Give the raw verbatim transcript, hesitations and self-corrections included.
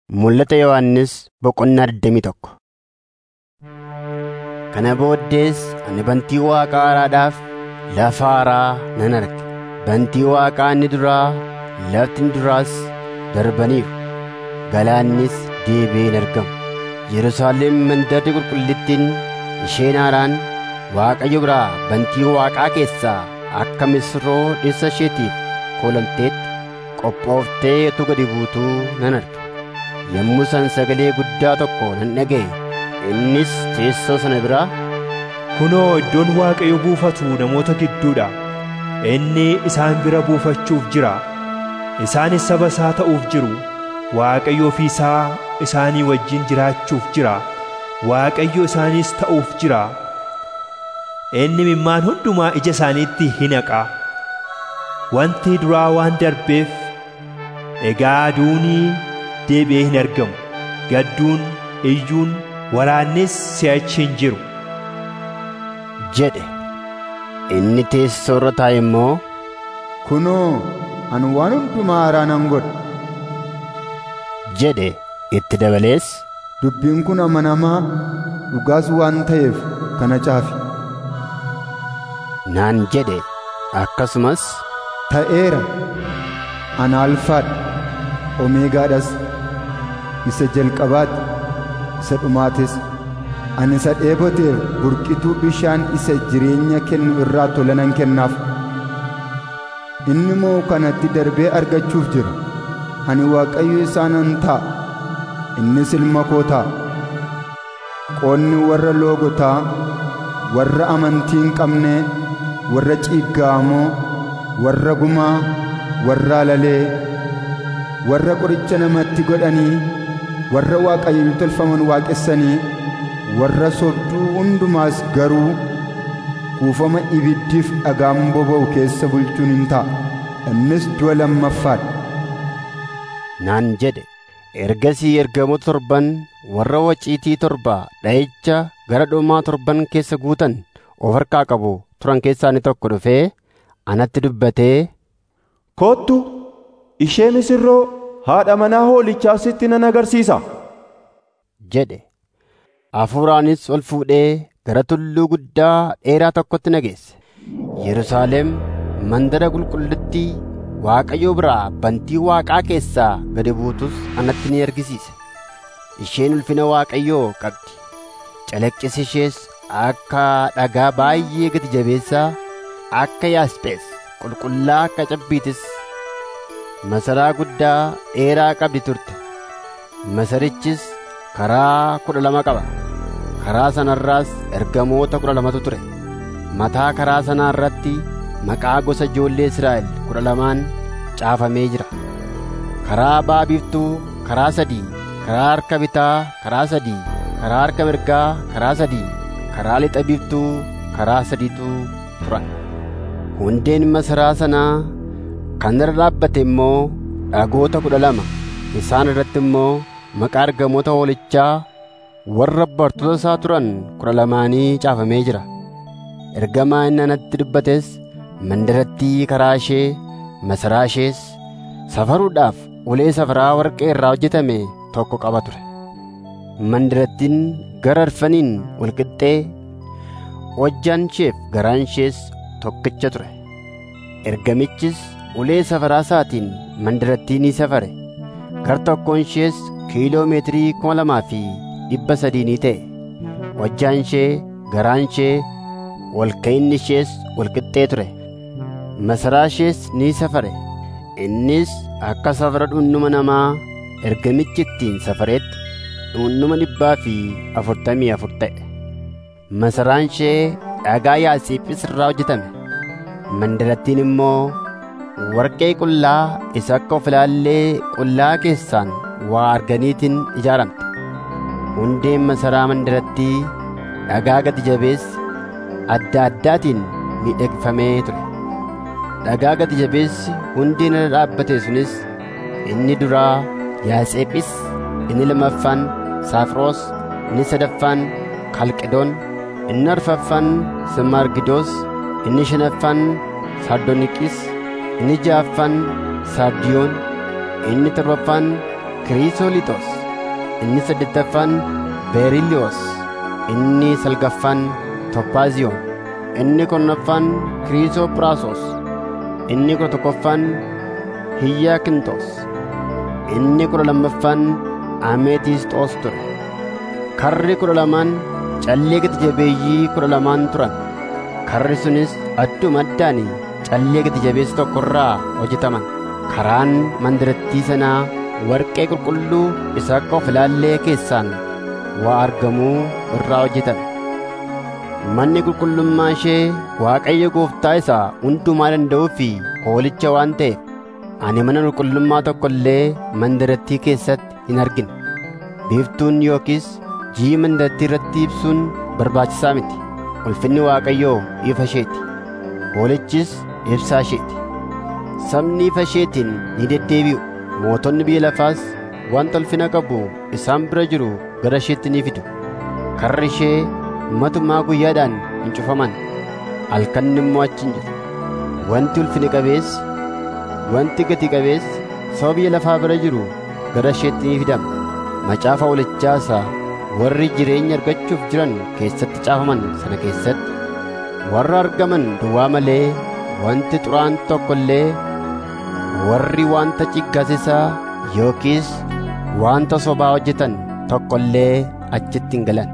Mul'ata Yohannis boqonnaa digdamii tokko. Kana booddees ani bantii Waaqaa haaraadhaaf lafa haaraa nan arge. Bantii Waaqaa inni duraa, lafti inni duraas darbaniiru. Galaannis deebi'ee hin argamu. Yerusaalem mandarri qulqullittiin isheen haaraan Waaqayyo biraa bantii Waaqaa keessaa akka misirroo dhirsa isheetiif koolomteetti qophooftee utuu gadi buutuu nan arge. Yommuu san sagalee guddaa tokko nan dhaga'e. Innis teessoo sana biraa, kunoo iddoon Waaqayyo buufatu namoota gidduudha. Inni isaan bira buufachuuf jira. Isaanis saba isaa ta'uuf jiru. Waaqayyo ofii isaa isaanii wajjin jiraachuuf jira. Waaqayyo isaanis ta'uuf jira. Inni imimmaan hundumaa ija isaaniitti hin haqa. Wanti duraa waan darbeef egaa duunii deebi'ee hin argamu. Gadduun, iyyuun, waraannis si'achi hin jiru jedhe. Inni teessoo irra taa'e immoo, kunoo ani waan hundumaa haaraa nan godha jedhe. Itti dabalees, dubbiin kun amanamaa dhugaas waan ta'eef kana caafi naan jedhe. Akkasumas, ta'eera, ani alfaadha, omeegaadhas, isa jalqabaati, isa dhumaatis. Ani isa dheeboteef burqituu bishaan isa jireenya kennu irraa tola nan kennaaf. Inni moo kanatti darbee argachuuf jira. Ani Waaqayyo isaa nan ta'a, innis ilma koo ta'a. Qoonni warra loogotaa, warra amantii hin qabne, warra ciiggaamoo, warra gumaa, warra alalee, warra qoricha namatti godhanii, warra waaqayyoon tolfaman waaqessanii, warra sobduu hundumaas garuu kuufama ibiddiif dhagaan boba'u keessa bulchuun hin ta'a. Innis du'a lammaffaadha naan jedhe. Ergasii ergamoota torban warra waciitii torba dha'icha gara dhumaa torban keessa guutan of harkaa qabu turan keessaa inni tokko dhufee anatti dubbatee, kottu ishee misirroo haadha manaa hoolichaa sitti nan agarsiisa jedhe. Hafuuraanis ol fuudhee gara tulluu guddaa dheeraa tokkotti na geesse. Yerusaalem mandara qulqullittii Waaqayyo biraa bantii Waaqaa keessaa gadi buutus anatti ni argisiise. Isheen ulfina Waaqayyoo qabdi. Calaqqisi ishees akka dhagaa baay'ee gati jabeessaa, akka yaaspees qulqullaa akka cabbiitis masaraa guddaa dheeraa qabdi turte. Masarichis karaa kudha lama qaba. Karaa sanarraas ergamoota kudha lamatu ture. Mataa karaa sanaa irratti maqaa gosa ijoollee Israa'el kudha lamaan caafamee jira. Karaa ba'a biiftuu karaa sadii, karaa harka bitaa karaa sadii, karaa harka mirgaa karaa sadii, karaa lixa biiftuu karaa sadiitu turan. Hundeen masaraa sanaa kan irra dhaabbate immoo dhagoota kudha lama. Isaan irratti immoo maqaa ergamoota hoolichaa warra bartoota isaa turan kudha lamaanii caafamee jira. Ergamaa inni anatti dubbates mandarattii karaa ishee, masaraa ishees safaruudhaaf ulee safaraa warqee irraa hojjetame tokko qaba ture. Mandarattiin gara arfaniin wal qixxee, hojjaan isheef garaan ishees tokkicha ture. Ergamichis ulee safaraa isaatiin mandarattii ni safare. Gar tokkoon ishees kiiloo meetirii kuma lamaa fi dhibba sadii ni ta'e. Hojjaan ishee, garaan ishee, ol ka'inni ishees wal qixxee ture. Masaraa ishees ni safare. Innis akka safara dhuundhuma namaa ergamichi ittiin safareetti dhuundhuma dhibbaa fi afurtamii afur ta'e. Masaraan ishee dhagaa yaasiiphis irraa hojjetame. Mandarattiin immoo warqee qullaa isa akka of ilaallee qullaa keessaan waa arganiitiin ijaaramte. Hundeen masaraa mandarattii dhagaa gati jabeessi adda addaatiin miidhagfamee ture. Dhagaa gati jabeessi hundeen irra dhaabbate sunis inni duraa yaaseephis, inni lammaffaan saafiroos, inni sadaffaan kalqedoon, inni arfaffaan simargidoos, inni shanaffaan sardooniqis, inni ja'affaan sardiyoon, inni torbaffaan kiriisooliixoos, inni saddeettaffaan beeriliyoos, inni salgaffaan tophaaziyoon, inni kurnaffaan kiriisoophiraasos, inni kudha tokkoffaan hiyyakintos, inni kudha lammaffaan ameetisxoos ture. Karri kudha lamaan callee gati jabeeyyii kudha lamaan turan. Karri sunis adduma addaan callee gati jabeessi tokko irraa hojjetaman. Karaan mandarattii sanaa warqee qulqulluu isa akka of ilaallee keessaan waa argamuu irraa hojjetame. Manni qulqullummaa ishee Waaqayyo Gooftaa isaa hundumaa danda'uu fi Hoolicha waan ta'eef, ani mana qulqullummaa tokko illee mandarattii keessatti hin argine. Biiftuun yookiis ji'i mandarattii irratti ibsuun barbaachisaa miti. Ulfinni Waaqayyoo ifa isheeti, Hoolichis ibsaa isheeti. Sabni ifa isheetiin ni deddeebi'u. Mootonni biyya lafaas wanta ulfina qabu isaan bira jiru gara isheetti ni fidu. Karri ishee matumaa guyyaadhaan hin cufaman, halkan immoo achi hin jiru. Wanti ulfina qabeessi, wanti gati qabeessi saba biyya lafaa bira jiru gara isheetti ni fidama. Macaafa Hoolichaa isaa warri jireenya argachuuf jiran keessatti caafaman sana keessatti warra argaman duwwaa malee wanti xuraa'aan tokko illee, warri wanta ciggasiisaa yookiis wanta sobaa hojjetan tokko illee achitti hin galan.